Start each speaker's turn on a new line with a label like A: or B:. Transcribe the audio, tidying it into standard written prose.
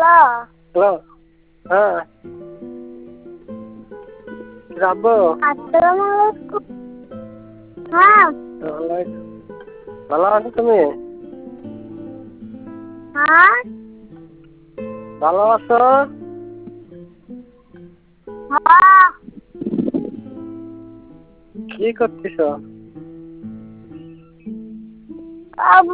A: Hello, হ্যাঁ যাবো।
B: আসসালামু আলাইকুম। হ্যাঁ
A: ভালো আছো তুমি?
B: হ্যাঁ
A: ভালো আছো?
B: হ্যাঁ
A: কি করতেছো?